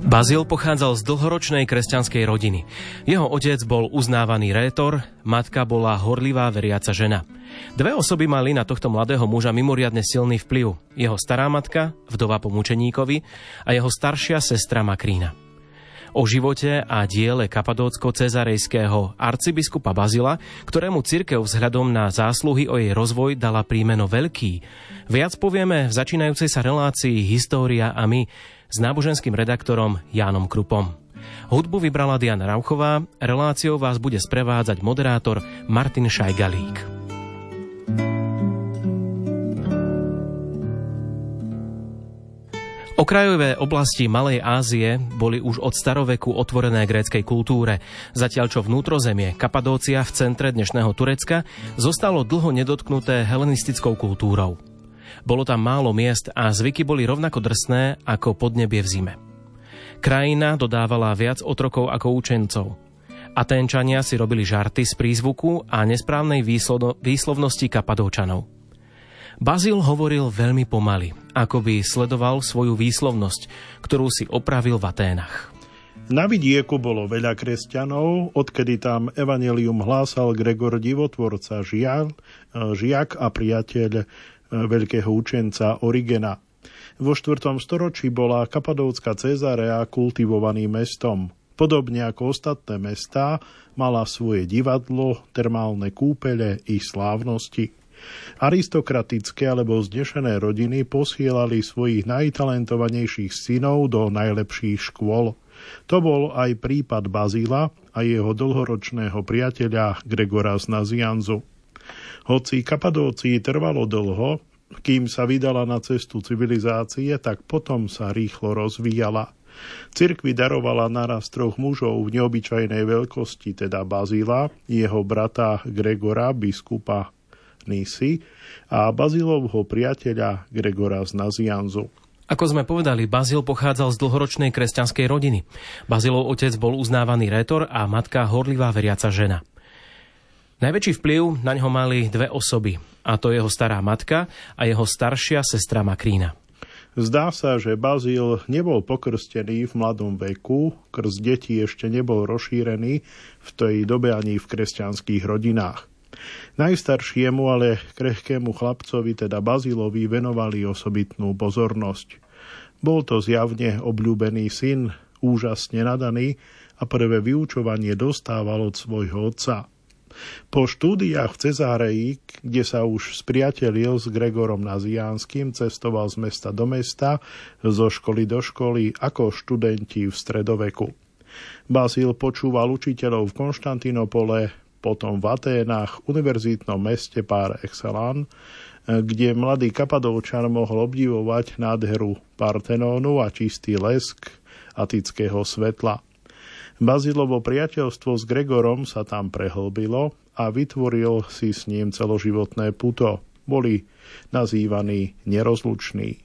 Bazil pochádzal z dlhoročnej kresťanskej rodiny. Jeho otec bol uznávaný rétor, matka bola horlivá veriaca žena. Dve osoby mali na tohto mladého muža mimoriadne silný vplyv. Jeho stará matka, vdova po mučeníkovi, a jeho staršia sestra Makrína. O živote a diele kapadócko-cezarejského arcibiskupa Bazila, ktorému cirkev vzhľadom na zásluhy o jej rozvoj dala príjmeno Veľký, viac povieme v začínajúcej sa relácii História a my s náboženským redaktorom Jánom Krupom. Hudbu vybrala Diana Rauchová, reláciou vás bude sprevádzať moderátor Martin Šajgalík. Okrajové oblasti Malej Ázie boli už od staroveku otvorené gréckej kultúre, zatiaľ čo vnútrozemie Kapadócia v centre dnešného Turecka zostalo dlho nedotknuté helenistickou kultúrou. Bolo tam málo miest a zvyky boli rovnako drsné ako podnebie v zime. Krajina dodávala viac otrokov ako učencov. Aténčania si robili žarty z prízvuku a nesprávnej výslovnosti Kapadóčanov. Bazil hovoril veľmi pomaly, ako by sledoval svoju výslovnosť, ktorú si opravil v Aténach. Na vidieku bolo veľa kresťanov, odkedy tam evanjelium hlásal Gregor Divotvorca, žiak a priateľ veľkého učenca Origena. Vo 4. storočí bola Kapadócka Cezarea kultivovaným mestom. Podobne ako ostatné mestá, mala svoje divadlo, termálne kúpele i slávnosti. Aristokratické alebo vznešené rodiny posielali svojich najtalentovanejších synov do najlepších škôl. To bol aj prípad Bazila a jeho dlhoročného priateľa Gregora z Nazianzu. Hoci Kapadócii trvalo dlho, kým sa vydala na cestu civilizácie, tak potom sa rýchlo rozvíjala. Cirkvi darovala naraz 3 mužov v neobyčajnej veľkosti, teda Bazila, jeho brata Gregora, biskupa Nisi, a Bazilovho priateľa Gregora z Nazianzu. Ako sme povedali, Bazil pochádzal z dlhoročnej kresťanskej rodiny. Bazilov otec bol uznávaný rétor a matka horlivá veriaca žena. Najväčší vplyv na ňo mali dve osoby, a to jeho stará matka a jeho staršia sestra Makrína. Zdá sa, že Bazil nebol pokrstený v mladom veku, krst detí ešte nebol rozšírený v tej dobe ani v kresťanských rodinách. Najstaršiemu, ale krehkému chlapcovi, teda Bazilovi, venovali osobitnú pozornosť. Bol to zjavne obľúbený syn, úžasne nadaný, a prvé vyučovanie dostával od svojho otca. Po štúdiách v Cezáreji, kde sa už spriatelil s Gregorom Naziánskym, cestoval z mesta do mesta, zo školy do školy, ako študenti v stredoveku. Bazil počúval učiteľov v Konštantinopole, potom v Aténach, univerzitnom meste par excellence, kde mladý Kapadóčan mohol obdivovať nádheru Partenónu a čistý lesk atického svetla. Bazilovo priateľstvo s Gregorom sa tam prehlbilo a vytvoril si s ním celoživotné puto. Boli nazývaní nerozluční.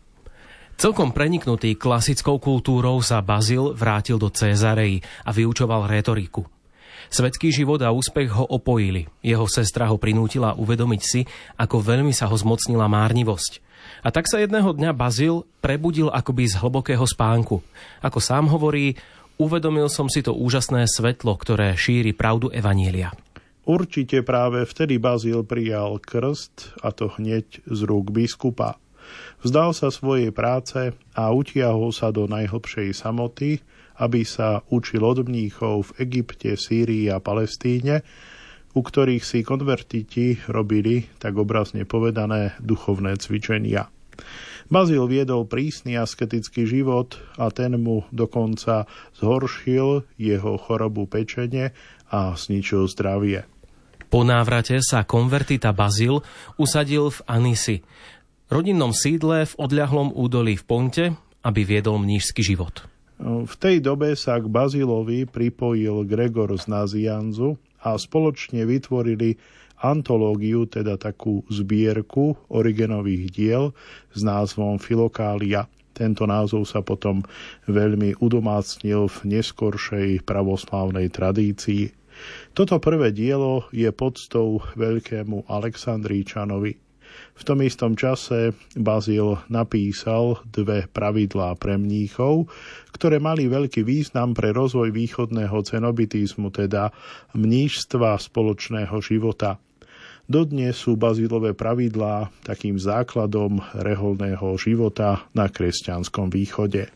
Celkom preniknutý klasickou kultúrou sa Bazil vrátil do Cézareji a vyučoval rétoriku. Svetský život a úspech ho opojili. Jeho sestra ho prinútila uvedomiť si, ako veľmi sa ho zmocnila márnivosť. A tak sa jedného dňa Bazil prebudil akoby z hlbokého spánku. Ako sám hovorí, uvedomil som si to úžasné svetlo, ktoré šíri pravdu evanília. Určite práve vtedy Bazil prijal krst, a to hneď z rúk biskupa. Vzdal sa svojej práce a utiahol sa do najhlbšej samoty, aby sa učil od mníchov v Egypte, Sýrii a Palestíne, u ktorých si konvertiti robili, tak obrazne povedané, duchovné cvičenia. Bazil viedol prísny asketický život a ten mu dokonca zhoršil jeho chorobu pečene a zničil zdravie. Po návrate sa konvertita Bazil usadil v Anisi, rodinnom sídle v odľahlom údolí v Ponte, aby viedol mníšsky život. V tej dobe sa k Bazilovi pripojil Gregor z Nazianzu a spoločne vytvorili antológiu, teda takú zbierku Origenových diel s názvom Filokália. Tento názov sa potom veľmi udomácnil v neskoršej pravoslávnej tradícii. Toto prvé dielo je poctou veľkému Alexandríčanovi. V tom istom čase Bazil napísal 2 pravidlá pre mníchov, ktoré mali veľký význam pre rozvoj východného cenobitizmu, teda mníšstva spoločného života. Dodnes sú Bazilové pravidlá takým základom reholného života na kresťanskom východe.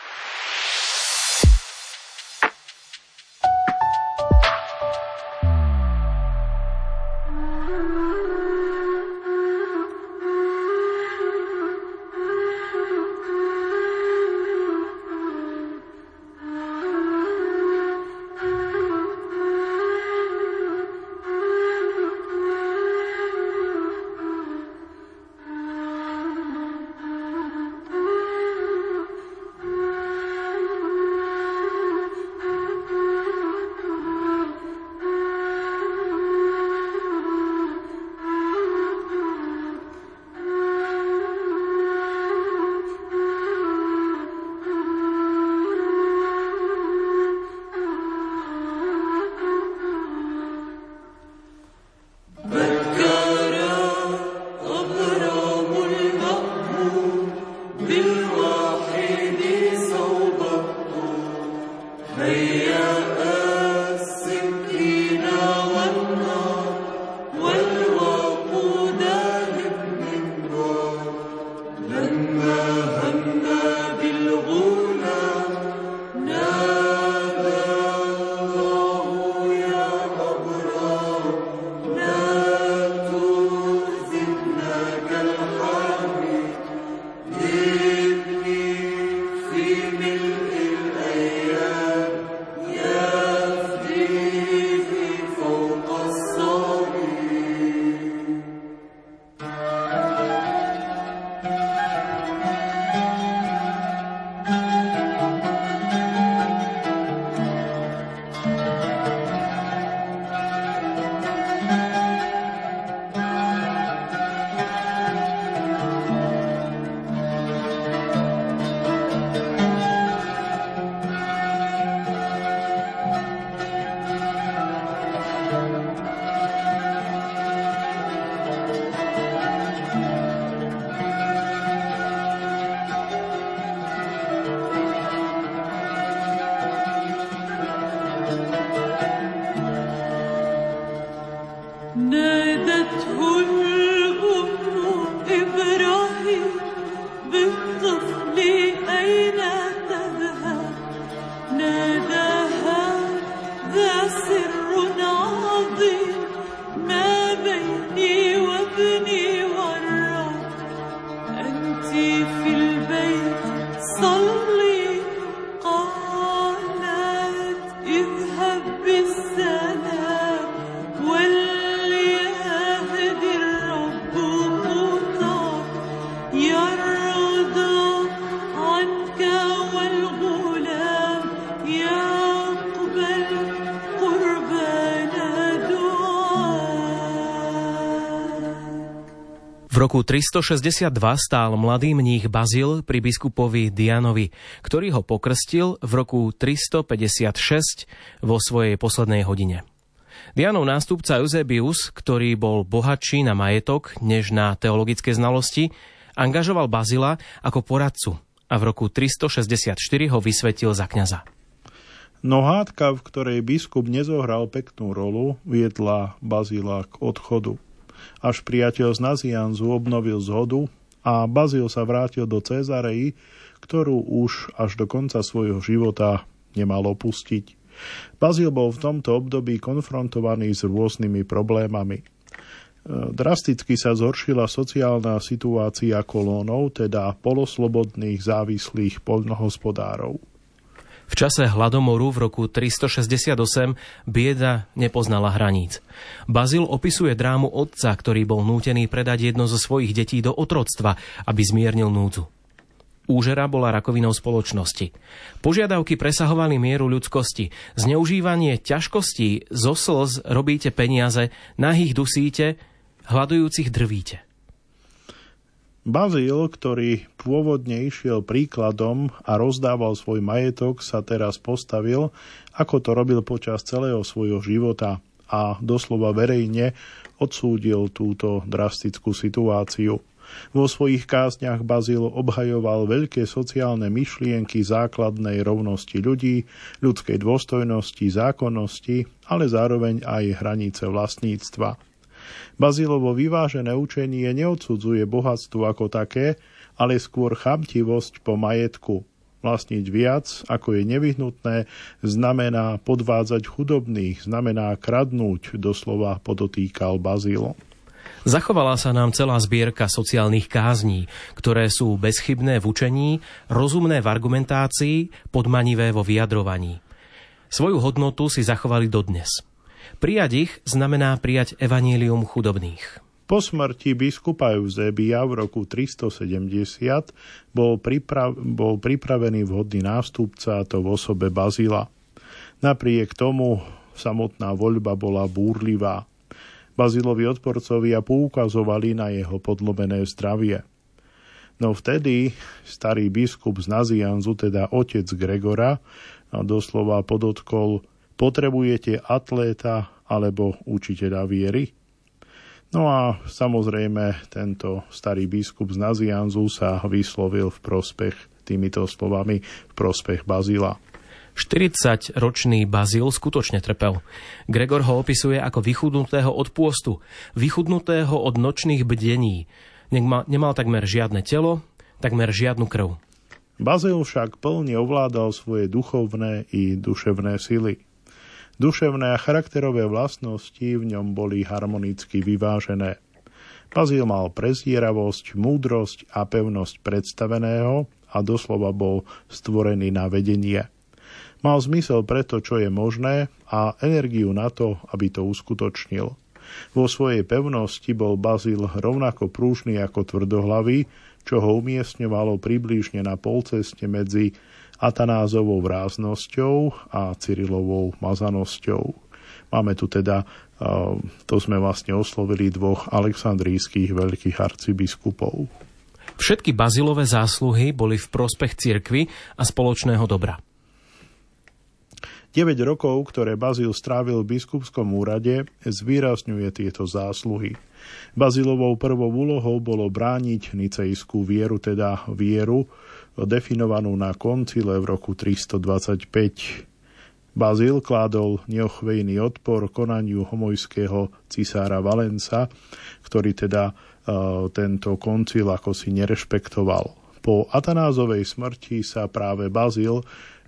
V roku 362 stál mladý mních Bazil pri biskupovi Dianovi, ktorý ho pokrstil v roku 356 vo svojej poslednej hodine. Dianov nástupca Eusebius, ktorý bol bohatší na majetok než na teologické znalosti, angažoval Bazila ako poradcu a v roku 364 ho vysvetil za kňaza. No hádka, v ktorej biskup nezohral peknú rolu, viedla Bazila k odchodu. Až priateľ z Nazianzu obnovil zhodu a Bazil sa vrátil do Cézarei, ktorú už až do konca svojho života nemal opustiť. Bazil bol v tomto období konfrontovaný s rôznymi problémami. Drasticky sa zhoršila sociálna situácia kolónov, teda poloslobodných závislých poľnohospodárov. V čase hladomoru v roku 368 bieda nepoznala hraníc. Bazil opisuje drámu otca, ktorý bol nútený predať jedno zo svojich detí do otroctva, aby zmiernil núdzu. Úžera bola rakovinou spoločnosti. Požiadavky presahovali mieru ľudskosti. Zneužívanie ťažkostí zo slz robíte peniaze, nahých dusíte, hladujúcich drvíte. Bazil, ktorý pôvodne išiel príkladom a rozdával svoj majetok, sa teraz postavil, ako to robil počas celého svojho života, a doslova verejne odsúdil túto drastickú situáciu. Vo svojich kázniach Bazil obhajoval veľké sociálne myšlienky základnej rovnosti ľudí, ľudskej dôstojnosti, zákonnosti, ale zároveň aj hranice vlastníctva. Bazilovo vyvážené učenie neodsudzuje bohatstvo ako také, ale skôr chamtivosť po majetku. Vlastniť viac, ako je nevyhnutné, znamená podvádzať chudobných, znamená kradnúť, doslova podotýkal Bazil. Zachovala sa nám celá zbierka sociálnych kázní, ktoré sú bezchybné v učení, rozumné v argumentácii, podmanivé vo vyjadrovaní. Svoju hodnotu si zachovali dodnes. Prijať ich znamená prijať evanílium chudobných. Po smrti biskupa Euzébia v roku 370 bol pripravený vhodný nástupca, to v osobe Bazila. Napriek tomu samotná voľba bola búrlivá. Bazilovi odporcovia poukazovali na jeho podlomené zdravie. No vtedy starý biskup z Nazianzu, teda otec Gregora, doslova podotkol: potrebujete atléta alebo učiteľa viery? No a samozrejme tento starý biskup z Nazianzu sa vyslovil v prospech týmito slovami, v prospech Bazila. 40-ročný Bazil skutočne trpel. Gregor ho opisuje ako vychudnutého od pôstu, vychudnutého od nočných bdení. Nemal takmer žiadne telo, takmer žiadnu krv. Bazil však plne ovládal svoje duchovné i duševné sily. Duševné a charakterové vlastnosti v ňom boli harmonicky vyvážené. Bazil mal prezieravosť, múdrosť a pevnosť predstaveného a doslova bol stvorený na vedenie. Mal zmysel pre to, čo je možné, a energiu na to, aby to uskutočnil. Vo svojej pevnosti bol Bazil rovnako prúžny ako tvrdohlavý, čo ho umiestňovalo približne na polceste medzi Atanázovou vráznosťou a Cyrilovou mazanosťou. Máme tu teda, to sme vlastne oslovili dvoch alexandrijských veľkých arcibiskupov. Všetky Bazilové zásluhy boli v prospech cirkvi a spoločného dobra. 9 rokov, ktoré Bazil strávil v biskupskom úrade, zvýrazňuje tieto zásluhy. Bazilovou prvou úlohou bolo brániť nicejskú vieru, teda vieru definovanú na koncile v roku 325. Bazil kládol neochvejný odpor konaniu homojského cisára Valenca, ktorý teda tento koncil ako si nerešpektoval. Po Atanázovej smrti sa práve Bazil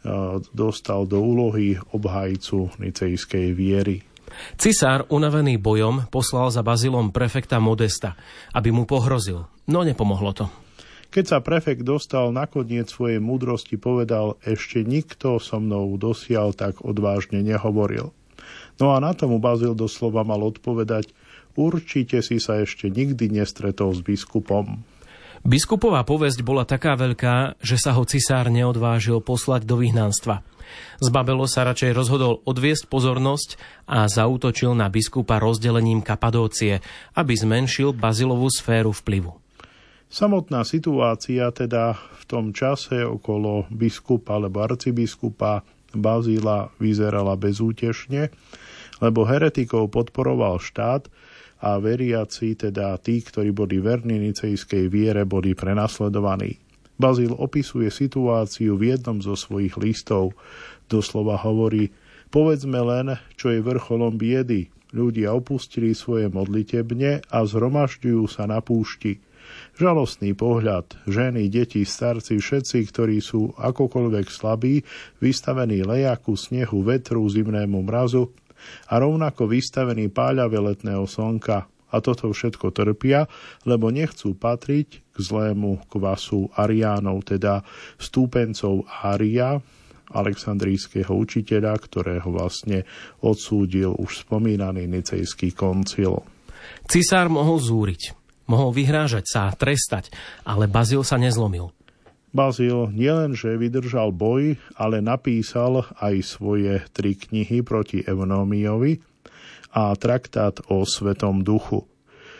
dostal do úlohy obhajcu nicejskej viery. Cisár, unavený bojom, poslal za Bazilom prefekta Modesta, aby mu pohrozil, no nepomohlo to. Keď sa prefekt dostal nakoniec svojej múdrosti, povedal: ešte nikto so mnou dosiaľ tak odvážne nehovoril. No a na tomu Bazil doslova mal odpovedať: určite si sa ešte nikdy nestretol s biskupom. Biskupová povesť bola taká veľká, že sa ho cisár neodvážil poslať do vyhnanstva. Zbabelo sa radšej rozhodol odviesť pozornosť a zaútočil na biskupa rozdelením Kapadócie, aby zmenšil Bazilovú sféru vplyvu. Samotná situácia teda v tom čase okolo biskupa alebo arcibiskupa Bazila vyzerala bezútešne, lebo heretikov podporoval štát a veriaci, teda tí, ktorí boli verní nicejskej viere, boli prenasledovaní. Bazil opisuje situáciu v jednom zo svojich listov. Doslova hovorí: povedzme len, čo je vrcholom biedy. Ľudia opustili svoje modlitebne a zhromažďujú sa na púšti. Žalostný pohľad, ženy, deti, starci, všetci, ktorí sú akokoľvek slabí, vystavení lejaku, snehu, vetru, zimnému mrazu a rovnako vystavení páľave letného slnka. A toto všetko trpia, lebo nechcú patriť k zlému kvasu Ariánov, teda stúpencov Ária, alexandrijského učiteľa, ktorého vlastne odsúdil už spomínaný nicejský koncil. Cisár mohol zúriť, mohol vyhrážať sa a trestať, ale Bazil sa nezlomil. Bazil nielenže vydržal boj, ale napísal aj svoje 3 knihy proti Eunómiovi a traktát o Svetom duchu.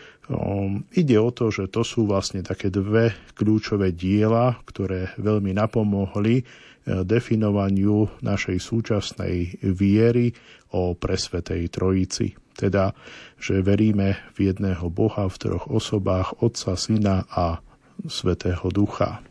Ide o to, že to sú vlastne také 2 kľúčové diela, ktoré veľmi napomohli definovaniu našej súčasnej viery o presvätej Trojici. Teda, že veríme v jedného Boha v troch osobách, Otca, Syna a Svätého Ducha.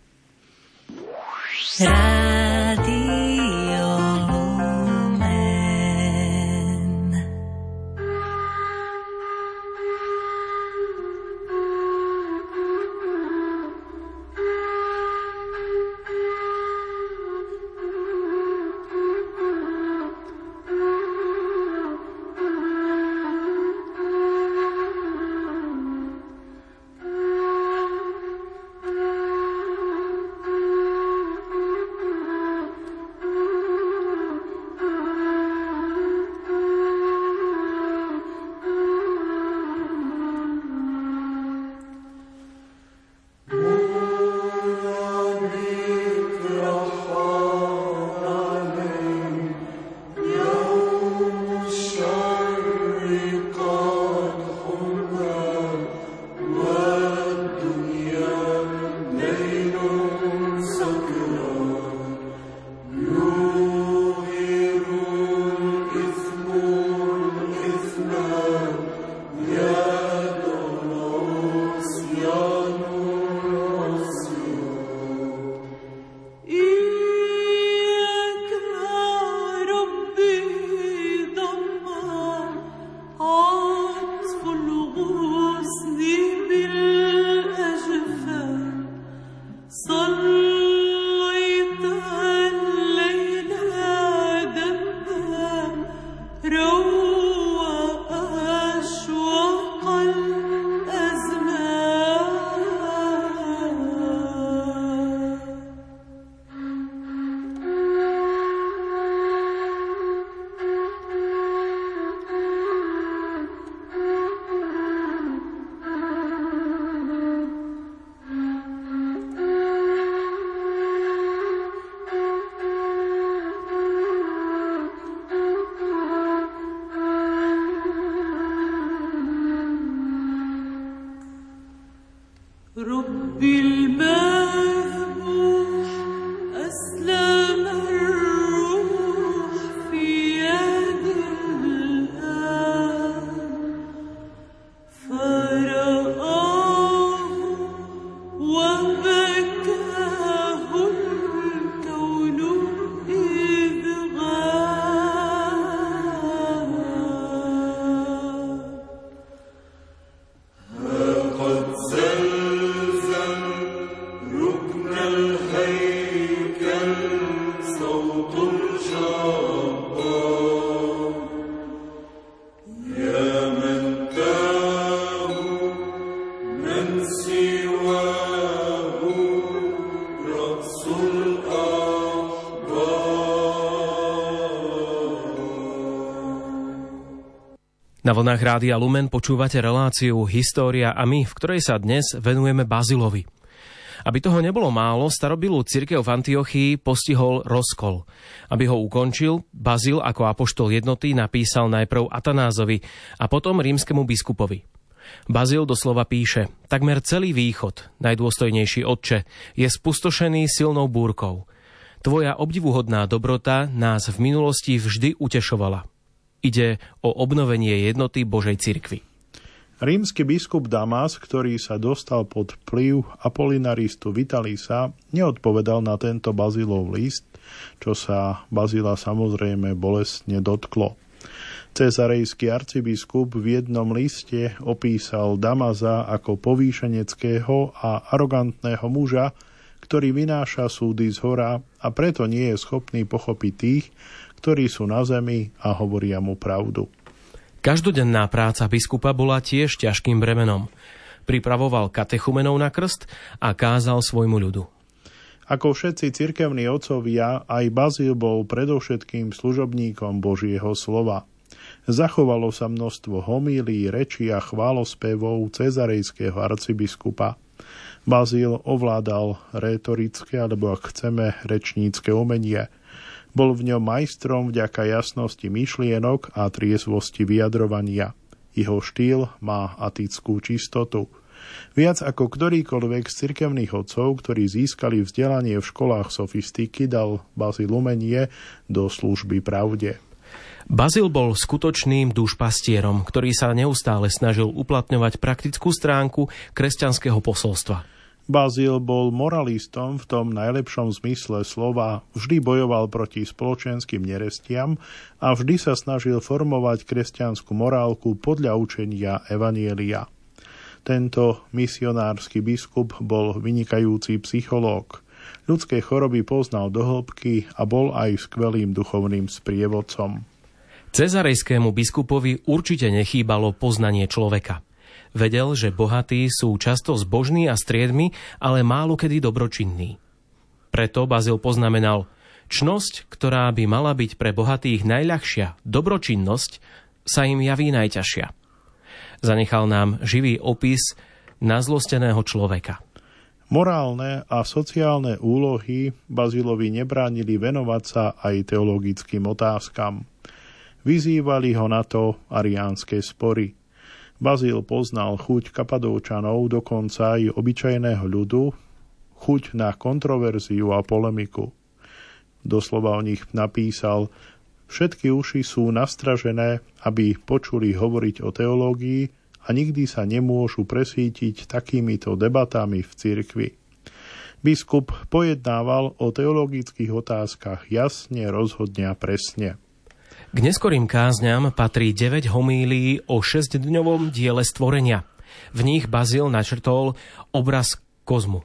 Na vlnách Rádia Lumen počúvate reláciu História a my, v ktorej sa dnes venujeme Bazilovi. Aby toho nebolo málo, starobilú cirkev v Antiochii postihol rozkol. Aby ho ukončil, Bazil ako apoštol jednoty napísal najprv Atanázovi a potom rímskemu biskupovi. Bazil doslova píše: takmer celý východ, najdôstojnejší otče, je spustošený silnou búrkou. Tvoja obdivuhodná dobrota nás v minulosti vždy utešovala. Ide o obnovenie jednoty Božej cirkvi. Rímsky biskup Damas, ktorý sa dostal pod vplyv apolinaristu Vitalisa, neodpovedal na tento Bazilov list, čo sa Bazila samozrejme bolestne dotklo. Cezarejský arcibiskup v jednom liste opísal Damasa ako povýšeneckého a arogantného muža, ktorý vynáša súdy zhora a preto nie je schopný pochopiť tých, ktorí sú na zemi a hovoria mu pravdu. Každodenná práca biskupa bola tiež ťažkým bremenom. Pripravoval katechumenov na krst a kázal svojmu ľudu. Ako všetci cirkevní otcovia, aj Bazil bol predovšetkým služobníkom Božieho slova. Zachovalo sa množstvo homílií, rečí a chválospevov cezarejského arcibiskupa. Bazil ovládal rétorické, alebo ak chceme, rečnícke umenie. Bol v ňom majstrom vďaka jasnosti myšlienok a triezvosti vyjadrovania. Jeho štýl má atickú čistotu. Viac ako ktorýkoľvek z cirkevných otcov, ktorí získali vzdelanie v školách sofistiky, dal Bazil umenie do služby pravde. Bazil bol skutočným dušpastierom, ktorý sa neustále snažil uplatňovať praktickú stránku kresťanského posolstva. Bazil bol moralistom v tom najlepšom zmysle slova, vždy bojoval proti spoločenským nerestiam a vždy sa snažil formovať kresťanskú morálku podľa učenia Evanjelia. Tento misionársky biskup bol vynikajúci psychológ. Ľudské choroby poznal do hĺbky a bol aj skvelým duchovným sprievodcom. Cezarejskému biskupovi určite nechýbalo poznanie človeka. Vedel, že bohatí sú často zbožní a striedmi, ale málo kedy dobročinní. Preto Bazil poznamenal, čnosť, ktorá by mala byť pre bohatých najľahšia, dobročinnosť, sa im javí najťažšia. Zanechal nám živý opis nazlosteného človeka. Morálne a sociálne úlohy Bazilovi nebránili venovať sa aj teologickým otázkam. Vyzývali ho na to ariánske spory. Bazil poznal chuť Kapadóčanov, dokonca aj obyčajného ľudu, chuť na kontroverziu a polemiku. Doslova o nich napísal, všetky uši sú nastražené, aby počuli hovoriť o teológii a nikdy sa nemôžu presítiť takýmito debatami v cirkvi. Biskup pojednával o teologických otázkach jasne, rozhodne a presne. K neskorým kázňam patrí 9 homílií o 6-dňovom diele stvorenia. V nich Bazil načrtol obraz kozmu.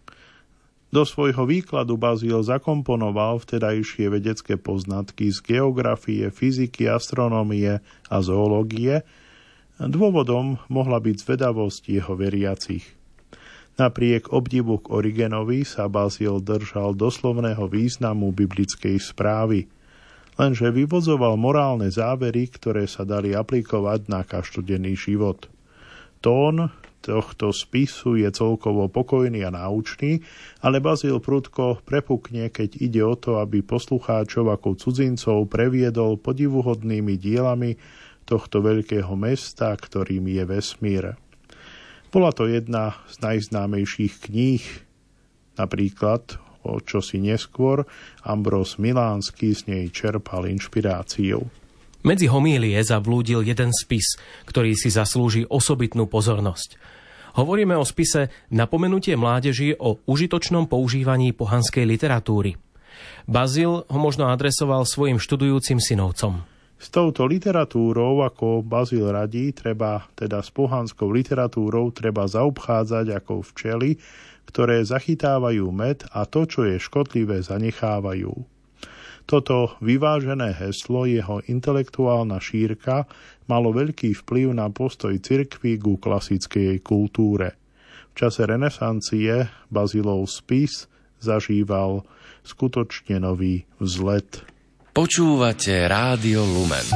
Do svojho výkladu Bazil zakomponoval vtedajšie vedecké poznatky z geografie, fyziky, astronómie a zoológie. Dôvodom mohla byť zvedavosť jeho veriacich. Napriek obdivu k Origenovi sa Bazil držal doslovného významu biblickej správy. Lenže vyvodzoval morálne závery, ktoré sa dali aplikovať na každodenný život. Tón tohto spisu je celkovo pokojný a náučný, ale Bazil prudko prepukne, keď ide o to, aby poslucháčov ako cudzincov previedol podivuhodnými dielami tohto veľkého mesta, ktorým je vesmír. Bola to jedna z najznámejších kníh, napríklad o čosi neskôr Ambros Milánsky z nej čerpal inšpiráciu. Medzi homílie zavlúdil jeden spis, ktorý si zaslúži osobitnú pozornosť. Hovoríme o spise Napomenutie mládeži o užitočnom používaní pohanskej literatúry. Bazil ho možno adresoval svojim študujúcim synovcom. S touto literatúrou, ako Bazil radí, s pohanskou literatúrou treba zaobchádzať ako včely, ktoré zachytávajú med a to, čo je škodlivé, zanechávajú. Toto vyvážené heslo, jeho intelektuálna šírka, malo veľký vplyv na postoj cirkvi ku klasickej kultúre. V čase renesancie Bazilov spis zažíval skutočne nový vzlet. Počúvate Rádio Lumen.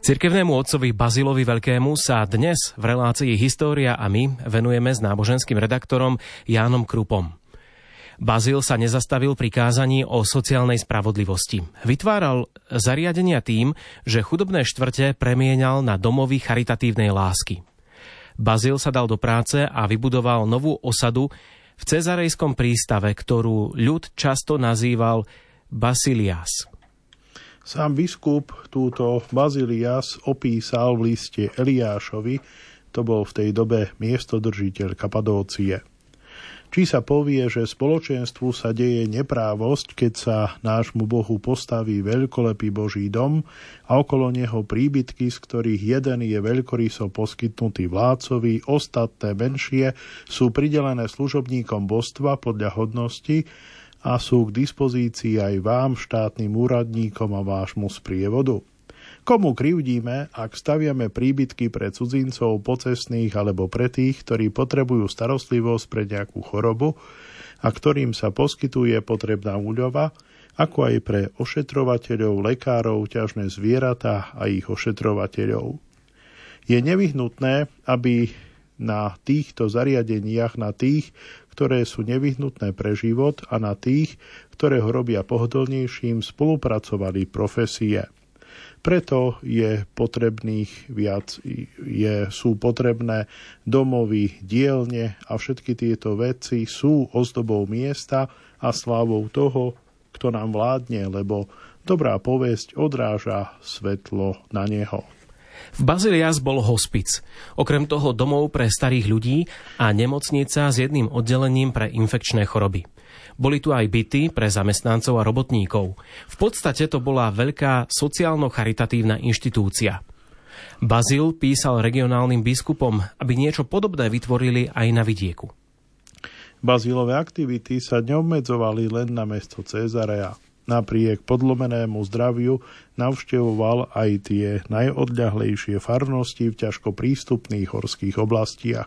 Cirkevnému otcovi Bazilovi Veľkému sa dnes v relácii História a my venujeme s náboženským redaktorom Jánom Krupom. Bazil sa nezastavil pri kázaní o sociálnej spravodlivosti. Vytváral zariadenia tým, že chudobné štvrte premieňal na domovy charitatívnej lásky. Bazil sa dal do práce a vybudoval novú osadu v Cezarejskom prístave, ktorú ľud často nazýval Basilias. Sám biskup túto Bazilias opísal v liste Eliášovi, to bol v tej dobe miestodržiteľ Kapadócie. Či sa povie, že spoločenstvu sa deje neprávosť, keď sa nášmu Bohu postaví veľkolepý Boží dom a okolo neho príbytky, z ktorých jeden je veľkoryso poskytnutý vládcovi, ostatné menšie sú pridelené služobníkom božstva podľa hodnosti a sú k dispozícii aj vám, štátnym úradníkom a vášmu sprievodu. Komu krivdíme, ak staviame príbytky pre cudzincov pocestných alebo pre tých, ktorí potrebujú starostlivosť pre nejakú chorobu a ktorým sa poskytuje potrebná úľova, ako aj pre ošetrovateľov, lekárov, ťažné zvieratá a ich ošetrovateľov. Je nevyhnutné, aby na týchto zariadeniach, na tých, ktoré sú nevyhnutné pre život a na tých, ktoré ho robia pohodlnejším, spolupracovali profesie. Preto sú potrebné domovy, dielne a všetky tieto veci sú ozdobou miesta a slávou toho, kto nám vládne, lebo dobrá povesť odráža svetlo na neho. V Bazilias bol hospic, okrem toho domov pre starých ľudí a nemocnica s jedným oddelením pre infekčné choroby. Boli tu aj byty pre zamestnancov a robotníkov. V podstate to bola veľká sociálno-charitatívna inštitúcia. Bazil písal regionálnym biskupom, aby niečo podobné vytvorili aj na vidieku. Bazilové aktivity sa neobmedzovali len na mesto Cézarea. Napriek podlomenému zdraviu navštevoval aj tie najodľahlejšie farnosti v ťažko prístupných horských oblastiach.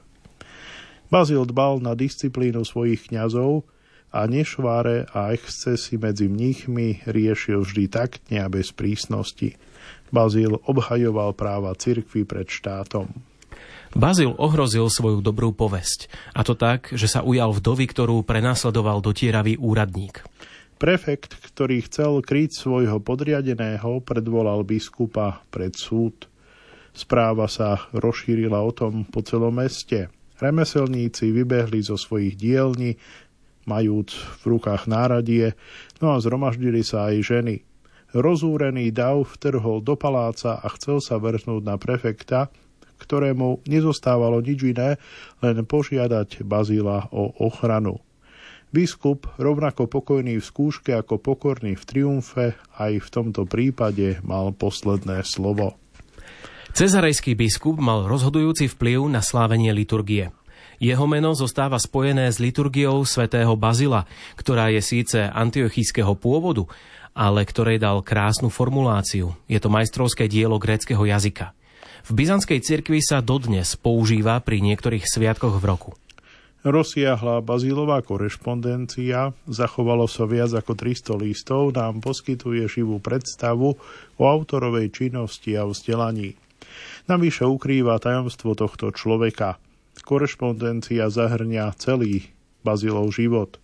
Bazil dbal na disciplínu svojich kňazov a nešváre a excesy medzi mníchmi riešil vždy taktne a bez prísnosti. Bazil obhajoval práva cirkvi pred štátom. Bazil ohrozil svoju dobrú povesť, a to tak, že sa ujal vdovy, ktorú prenasledoval dotieravý úradník. Prefekt, ktorý chcel kryť svojho podriadeného, predvolal biskupa pred súd. Správa sa rozšírila o tom po celom meste. Remeselníci vybehli zo svojich dielní, majúc v rukách náradie, no a zhromaždili sa aj ženy. Rozúrený dav vtrhol do paláca a chcel sa vrhnúť na prefekta, ktorému nezostávalo nič iné, len požiadať Bazila o ochranu. Biskup, rovnako pokojný v skúške ako pokorný v triumfe, aj v tomto prípade mal posledné slovo. Cezarejský biskup mal rozhodujúci vplyv na slávenie liturgie. Jeho meno zostáva spojené s liturgiou svätého Bazila, ktorá je síce antiochijského pôvodu, ale ktorej dal krásnu formuláciu. Je to majstrovské dielo gréckeho jazyka. V byzantskej cirkvi sa dodnes používa pri niektorých sviatkoch v roku. Rozsiahla Bazilová korešpondencia, zachovalo sa viac ako 300 listov, nám poskytuje živú predstavu o autorovej činnosti a vzdelaní. Navyše ukrýva tajomstvo tohto človeka. Korešpondencia zahrňa celý Bazilov život.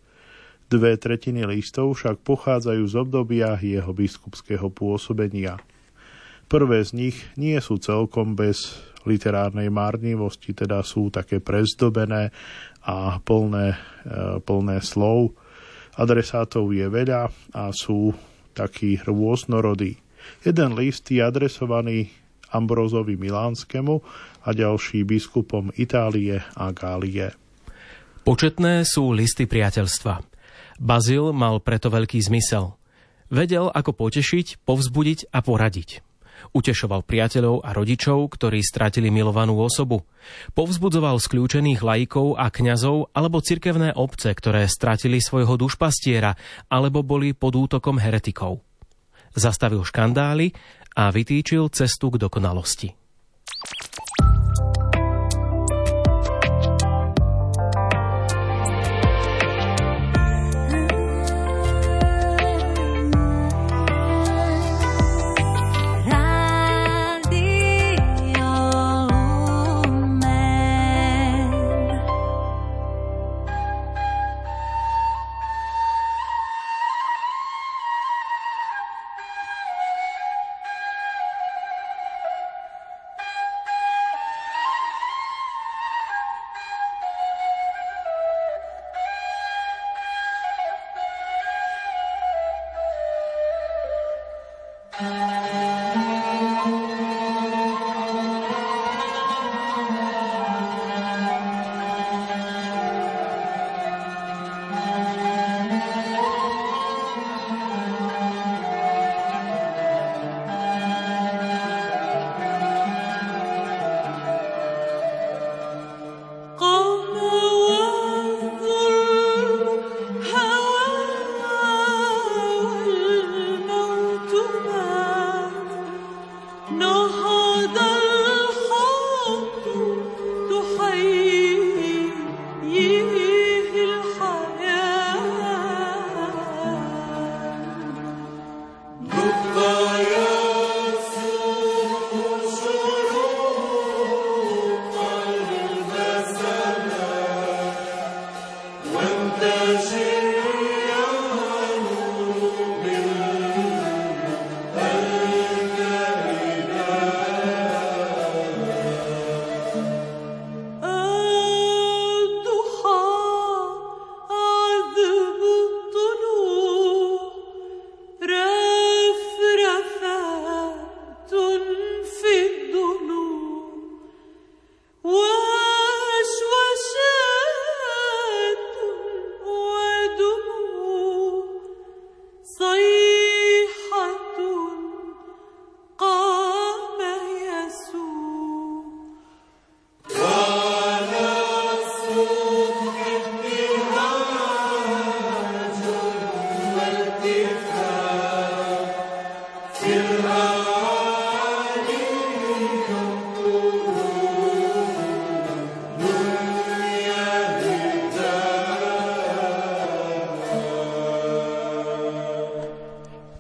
2/3 listov však pochádzajú z obdobia jeho biskupského pôsobenia. Prvé z nich nie sú celkom bez literárnej márnivosti, teda sú také prezdobené a plné slov. Adresátov je veľa a sú takí rôznorodí. Jeden list je adresovaný Ambrózovi Milánskemu a ďalší biskupom Itálie a Gálie. Početné sú listy priateľstva. Bazil mal preto veľký zmysel. Vedel, ako potešiť, povzbudiť a poradiť. Utešoval priateľov a rodičov, ktorí stratili milovanú osobu. Povzbudzoval skľúčených laikov a kňazov alebo cirkevné obce, ktoré stratili svojho dušpastiera alebo boli pod útokom heretikov. Zastavil škandály a vytýčil cestu k dokonalosti.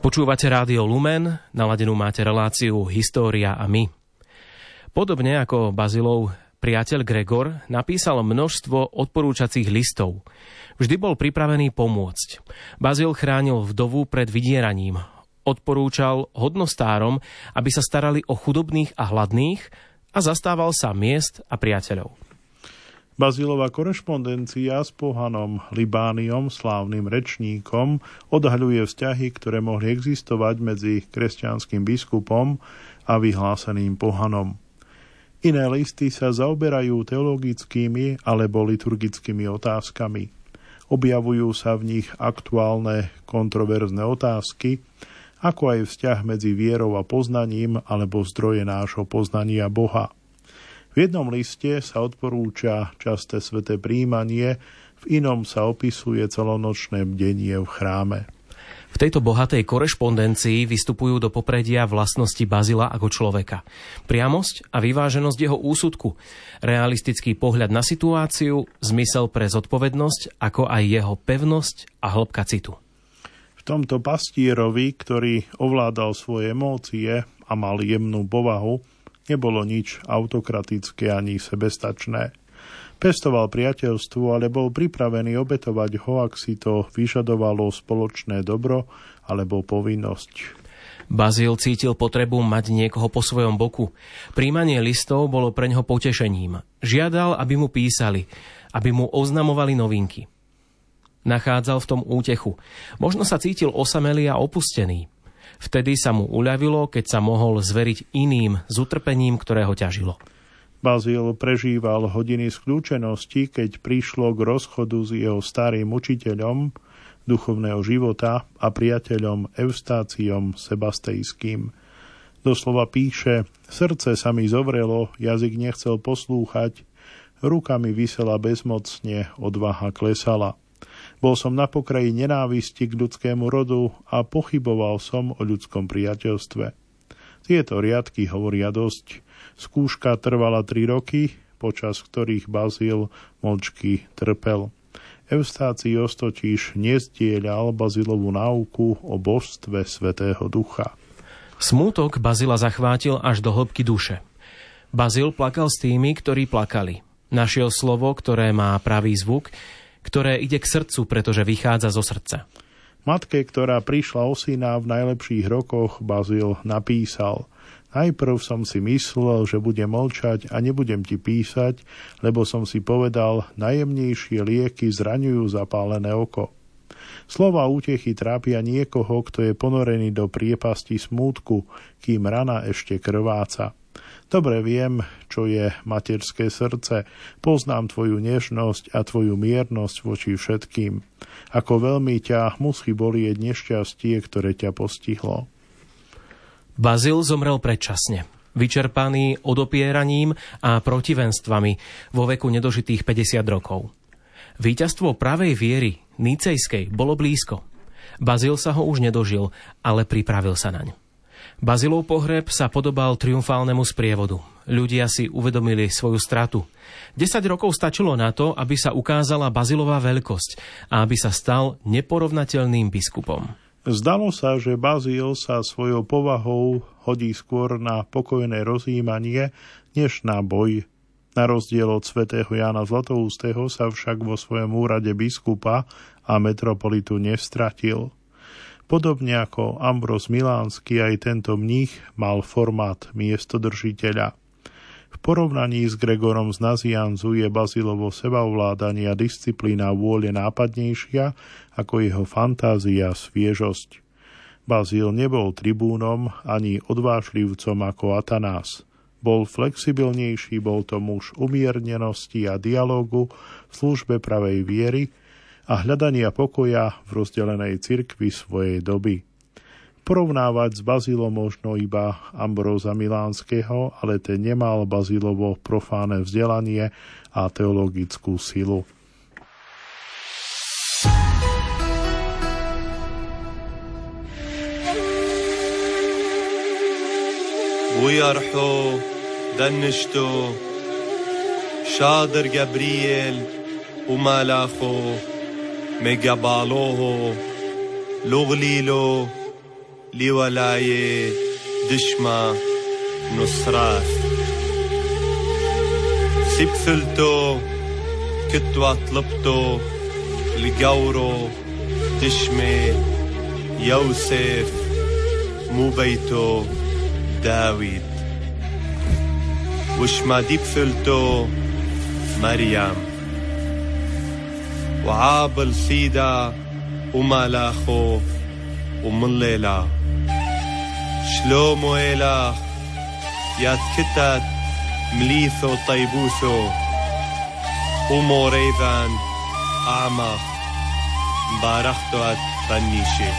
Počúvate Rádio Lumen, naladenú máte reláciu História a my. Podobne ako Bazilov priateľ Gregor napísal množstvo odporúčacích listov. Vždy bol pripravený pomôcť. Bazil chránil vdovu pred vydieraním. Odporúčal hodnostárom, aby sa starali o chudobných a hladných a zastával sa miest a priateľov. Bazilova korešpondencia s pohanom Libániom, slávnym rečníkom, odhaľuje vzťahy, ktoré mohli existovať medzi kresťanským biskupom a vyhláseným pohanom. Iné listy sa zaoberajú teologickými alebo liturgickými otázkami. Objavujú sa v nich aktuálne kontroverzné otázky, ako aj vzťah medzi vierou a poznaním alebo zdroje nášho poznania Boha. V jednom liste sa odporúča časté sväté prijímanie, v inom sa opisuje celonočné bdenie v chráme. V tejto bohatej korešpondencii vystupujú do popredia vlastnosti Bazila ako človeka. Priamosť a vyváženosť jeho úsudku, realistický pohľad na situáciu, zmysel pre zodpovednosť, ako aj jeho pevnosť a hĺbka citu. V tomto pastierovi, ktorý ovládal svoje emócie a mal jemnú povahu, nebolo nič autokratické ani sebestačné. Pestoval priateľstvo, ale bol pripravený obetovať ho, ak si to vyžadovalo spoločné dobro alebo povinnosť. Bazil cítil potrebu mať niekoho po svojom boku. Príjmanie listov bolo preňho potešením. Žiadal, aby mu písali, aby mu oznamovali novinky. Nachádzal v tom útechu. Možno sa cítil osamelý a opustený. Vtedy sa mu uľavilo, keď sa mohol zveriť iným s utrpením, ktoré ho ťažilo. Bazil prežíval hodiny skľúčenosti, keď prišlo k rozchodu s jeho starým učiteľom duchovného života a priateľom Eustáciom Sebastejským. Doslova píše: srdce sa mi zovrelo, jazyk nechcel poslúchať, ruka mi visela bezmocne, odvaha klesala. Bol som na pokraji nenávisti k ľudskému rodu a pochyboval som o ľudskom priateľstve. Tieto riadky hovoria dosť. Skúška trvala 3 roky, počas ktorých Bazil mlčky trpel. Eustácios totiž nezdieľal Bazilovú náuku o božstve Svätého Ducha. Smútok Bazila zachvátil až do hĺbky duše. Bazil plakal s tými, ktorí plakali. Našiel slovo, ktoré má pravý zvuk, ktoré ide k srdcu, pretože vychádza zo srdca. Matke, ktorá prišla o syna v najlepších rokoch, Bazil napísal: najprv som si myslel, že budem mlčať a nebudem ti písať, lebo som si povedal, najjemnejšie lieky zraňujú zapálené oko. Slova útechy trápia niekoho, kto je ponorený do priepasti smútku, kým rana ešte krváca. Dobre viem, čo je materské srdce, poznám tvoju nežnosť a tvoju miernosť voči všetkým. Ako veľmi ťa musí bolieť nešťastie, ktoré ťa postihlo. Bazil zomrel predčasne, vyčerpaný odopieraním a protivenstvami vo veku nedožitých 50 rokov. Víťazstvo pravej viery, nicejskej, bolo blízko. Bazil sa ho už nedožil, ale pripravil sa naň. Bazilov pohreb sa podobal triumfálnemu sprievodu. Ľudia si uvedomili svoju stratu. 10 rokov stačilo na to, aby sa ukázala Bazilová veľkosť a aby sa stal neporovnateľným biskupom. Zdalo sa, že Bazil sa svojou povahou hodí skôr na pokojné rozjímanie, než na boj. Na rozdiel od svätého Jána Zlatoústeho sa však vo svojom úrade biskupa a metropolitu nestratil. Podobne ako Ambros Milánsky, aj tento mních mal formát miestodržiteľa. V porovnaní s Gregorom z Nazianzu je Bazilovo sebaovládanie a disciplína vôle nápadnejšia ako jeho fantázia a sviežosť. Bazil nebol tribúnom ani odvážlivcom ako Atanás. Bol flexibilnejší, bol to muž umiernenosti a dialógu v službe pravej viery a hľadania pokoja v rozdelenej cirkvi svojej doby. Porovnávať s Bazilom možno iba Ambróza Milánskeho, ale ten nemal Bazilovo profánne vzdelanie a teologickú silu. ويرحو دنشتو شادر جبريل وملاخو مجبالوه لغليلو لولاية دشمة نصراث سبثلتو كتوى طلبتو لقورو دشمة يوسف مو بيتو داويد وش ما ديبثلتو مريم وعابل سيدا ومالاخو ومن ليلا شلومو إله ياد كتات مليثو طيبوثو وموريذان أعمق مبارختو أت بنيشي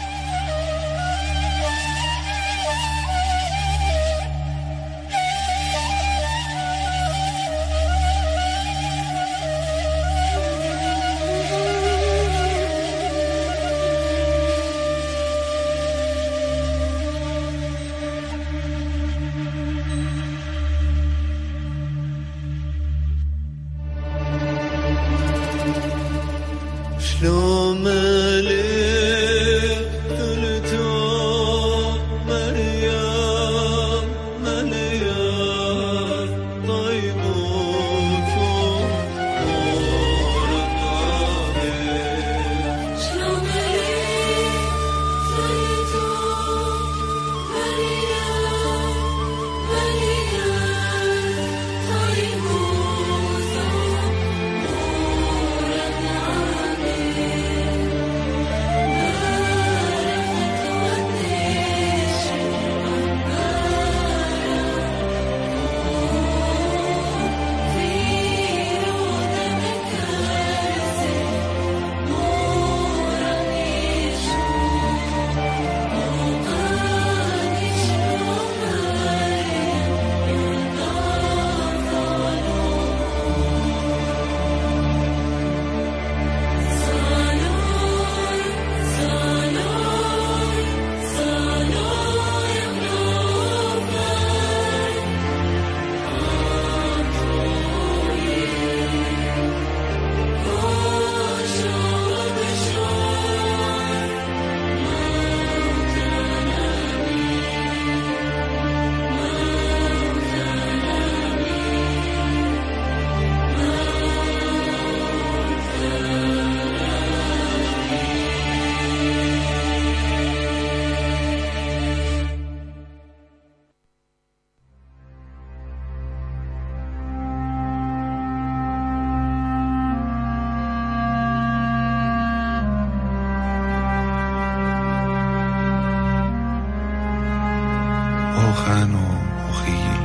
خانوا وخيل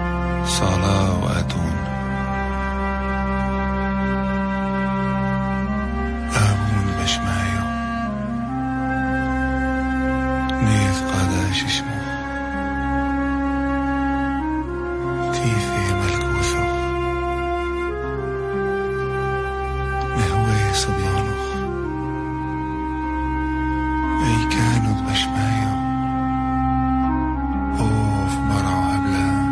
صلاة وأتون آبون بشمايو نيث قاداش اسمه تيثي ملكوثو نهوي صبيانوخ أي كانوا بشمايو أوف مرعو أبلان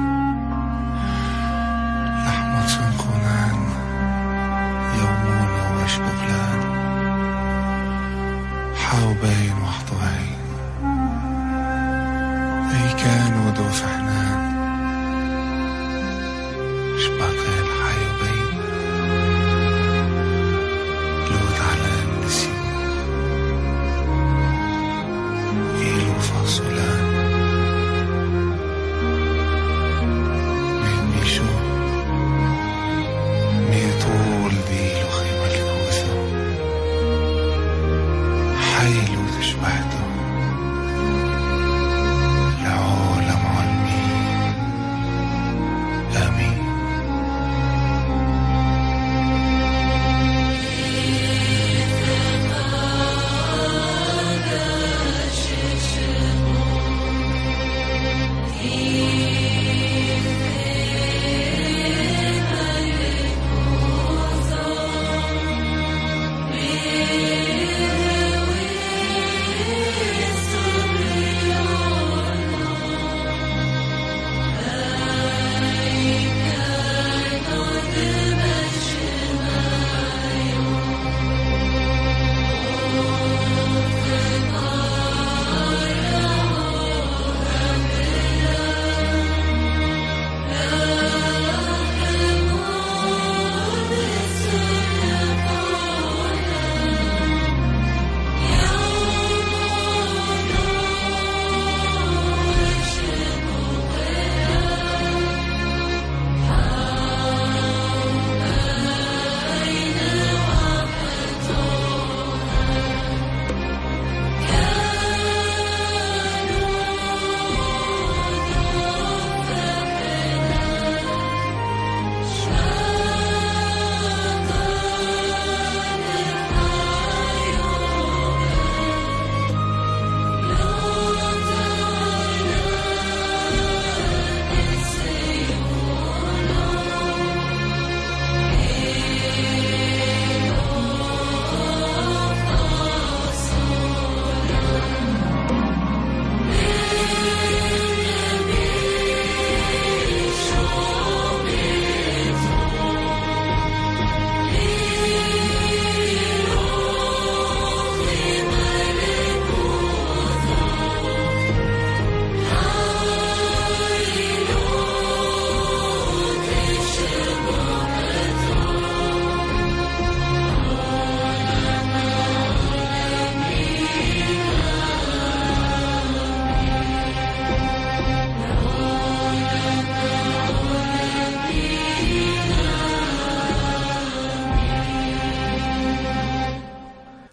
لحمة سنقونان يومون وش بغلان حاوبين وحطوين أي كانوا دوف حنان شباقي الحيوبين لود على النسيم إيلو فاصولان طول ديلو خيمة الكوثة حيلو تشبهته لعالم علمي آمين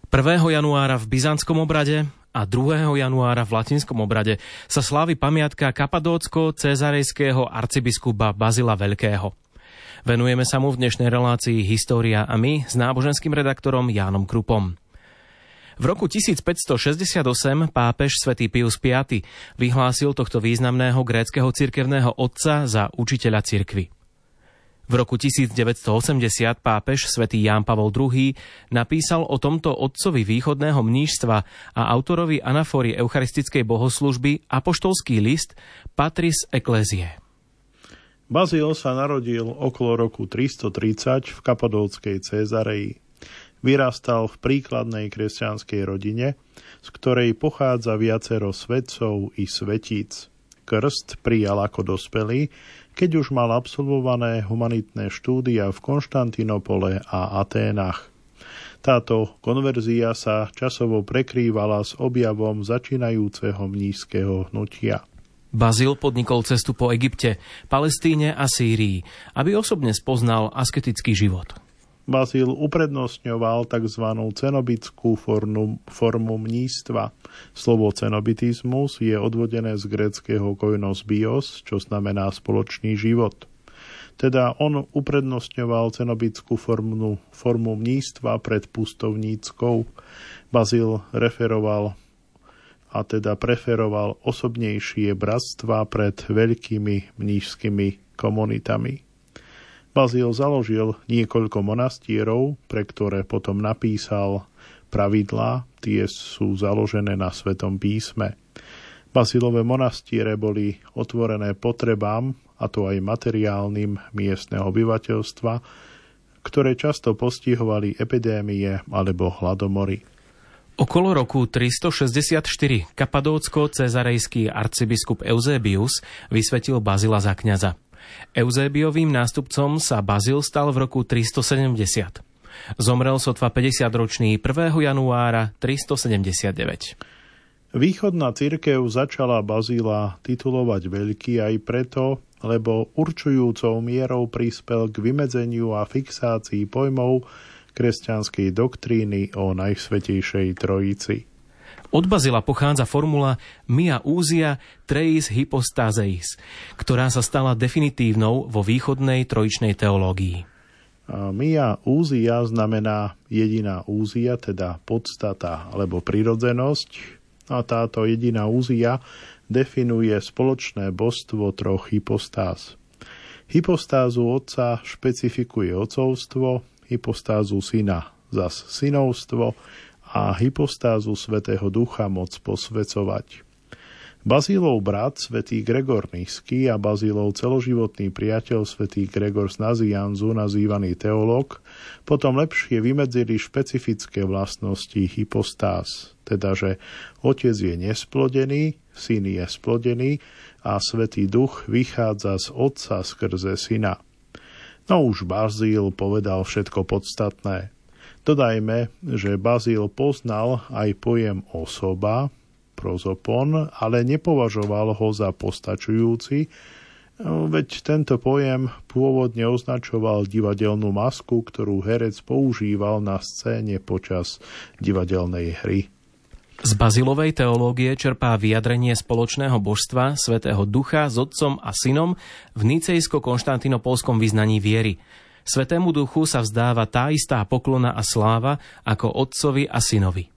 1. januára v byzantskom obrade a 2. januára v latinskom obrade sa slávi pamiatka kapadócko-cezarejského arcibiskupa Bazila Veľkého. Venujeme sa mu v dnešnej relácii História a my s náboženským redaktorom Jánom Krupom. V roku 1568 pápež svätý Pius V vyhlásil tohto významného gréckeho cirkevného otca za učiteľa cirkvi. V roku 1980 pápež svätý Ján Pavol II napísal o tomto otcovi východného mníšstva a autorovi anafóry eucharistickej bohoslužby apoštolský list Patris Ecclesiae. Bazil sa narodil okolo roku 330 v kapadóckej Cézareji. Vyrastal v príkladnej kresťanskej rodine, z ktorej pochádza viacero svetcov i svetíc. Krst prijal ako dospelý, keď už mal absolvované humanitné štúdia v Konštantinopole a Aténach. Táto konverzia sa časovo prekrývala s objavom začínajúceho mníšskeho hnutia. Bazil podnikol cestu po Egypte, Palestíne a Sýrii, aby osobne spoznal asketický život. Bazil uprednostňoval tzv. Cenobickú formu mníctva. Slovo cenobitizmus je odvodené z gréckeho koinos bios, čo znamená spoločný život. Teda on uprednostňoval cenobickú formu mníctva pred pustovníckou. Bazil preferoval osobnejšie bratstva pred veľkými mníšskými komunitami. Bazil založil niekoľko monastierov, pre ktoré potom napísal pravidlá, tie sú založené na Svätom písme. Bazilové monastiere boli otvorené potrebám, a to aj materiálnym miestneho obyvateľstva, ktoré často postihovali epidémie alebo hladomory. Okolo roku 364 kapadócko-cezarejský arcibiskup Eusebius vysvetil Bazila za kňaza. Eusébiovým nástupcom sa Bazil stal v roku 370. Zomrel sotva 50-ročný 1. januára 379. Východná cirkev začala Bazila titulovať veľký aj preto, lebo určujúcou mierou prispel k vymedzeniu a fixácii pojmov kresťanskej doktríny o Najsvätejšej Trojici. Od Bazila pochádza formula Mia Ousia Treis Hypostaseis, ktorá sa stala definitívnou vo východnej trojičnej teológii. Mia Ousia znamená jediná úzia, teda podstata alebo prirodzenosť. A táto jediná úzia definuje spoločné božstvo troch hypostáz. Hypostázu otca špecifikuje otcovstvo, hypostázu syna zas synovstvo a hypostázu Svätého Ducha moc posvecovať. Bazilov brat svätý Gregor Nyský a Bazilov celoživotný priateľ svätý Gregor z Nazianzu, nazývaný teológ, potom lepšie vymedzili špecifické vlastnosti hypostáz, teda že otec je nesplodený, syn je splodený a Svätý Duch vychádza z otca skrze syna. No už Bazil povedal všetko podstatné. Dodajme, že Bazil poznal aj pojem osoba, prozopon, ale nepovažoval ho za postačujúci, veď tento pojem pôvodne označoval divadelnú masku, ktorú herec používal na scéne počas divadelnej hry. Z Bazilovej teológie čerpá vyjadrenie spoločného božstva Svätého Ducha s Otcom a Synom v nicejsko-konštantinopolskom vyznaní viery. Svätému Duchu sa vzdáva tá istá poklona a sláva ako Otcovi a Synovi.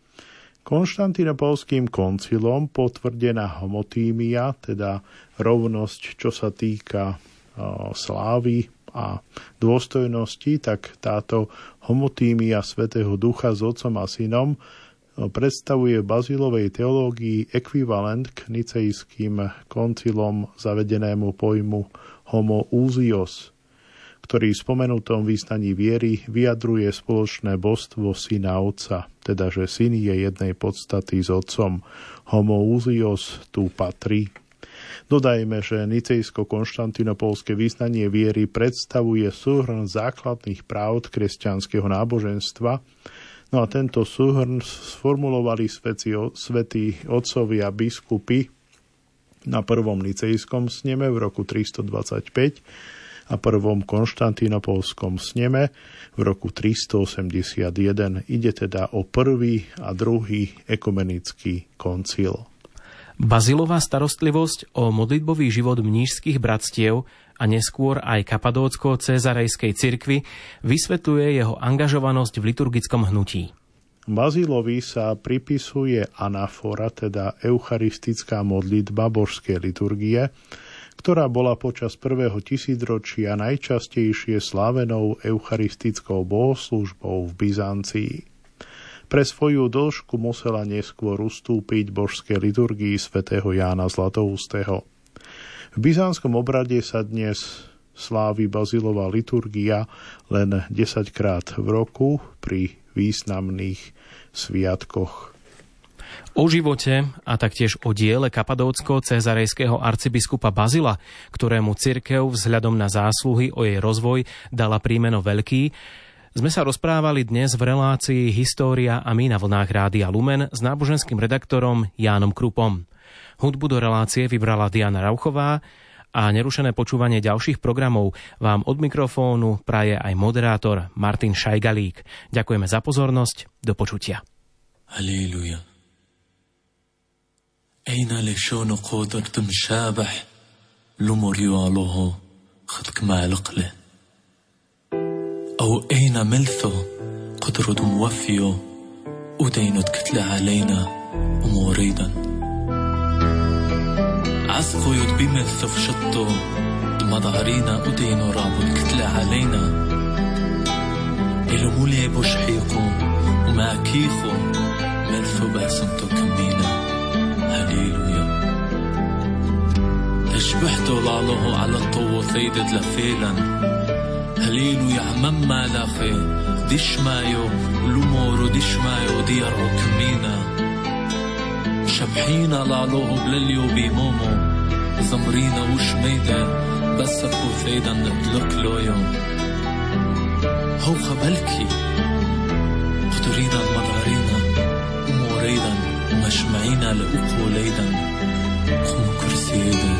Konštantinopolským koncilom potvrdená homotímia, teda rovnosť, čo sa týka slávy a dôstojnosti, tak táto homotímia Svätého Ducha s Otcom a Synom predstavuje v Bazilovej teológii ekvivalent k nicejským koncilom zavedenému pojmu homoousios, ktorý v spomenutom význaní viery vyjadruje spoločné božstvo syna otca, teda že syn je jednej podstaty s otcom. Homoousios tu patrí. Dodajme, že nicejsko-konštantinopolské vyznanie viery predstavuje súhrn základných práv kresťanského náboženstva. No a tento súhrn sformulovali svätí otcovia biskupy na prvom nicejskom sneme v roku 325 a prvom konštantínopolskom sneme v roku 381. Ide teda o prvý a druhý ekumenický koncil. Bazilová starostlivosť o modlitbový život mníšskych bratstiev a neskôr aj kapadócko-cezarejskej cirkvi vysvetľuje jeho angažovanosť v liturgickom hnutí. Bazilovi sa pripisuje anafora, teda eucharistická modlitba božskej liturgie, ktorá bola počas prvého tisícročia najčastejšie slávenou eucharistickou bohoslúžbou v Byzancii. Pre svoju dĺžku musela neskôr ustúpiť božskej liturgii svätého Jána Zlatoústeho. V byzantskom obrade sa dnes slávi Bazilová liturgia len 10-krát v roku pri významných sviatkoch. O živote a taktiež o diele kapadócko-cezarejského arcibiskupa Bazila, ktorému cirkev vzhľadom na zásluhy o jej rozvoj dala príjmeno Veľký, sme sa rozprávali dnes v relácii História a my na vlnách Rádia Lumen s náboženským redaktorom Jánom Krupom. Hudbu do relácie vybrala Diana Rauchová a nerušené počúvanie ďalších programov vám od mikrofónu praje aj moderátor Martin Šajgalík. Ďakujeme za pozornosť, do počutia. Halleluja. أين لشون قدرت مشابح لمرياله خدك مع القلة أو أين ملثو قدرت موفيو ودينت كتلة علينا وموريدا عسقو يدبي ملثو في شطو دمضارينا ودينو رابو كتلة علينا إلو مولي بوشحيقو وماكيخو ملثو باسنتو كمينا هللويا تشبحتو لالوه على الطو ثيدد لفيلا هللويا مما لاخي ديشمايو لومورو ديشمايو ديارو كمينا شبحينا لالوه بلليو بيمومو زمرينا وشميدة بسكو ثيدا نتلك لويو هو خبالكي قدرينا المضارينا وموريدا مشمعينا لأقو ليدا خم كرسيدا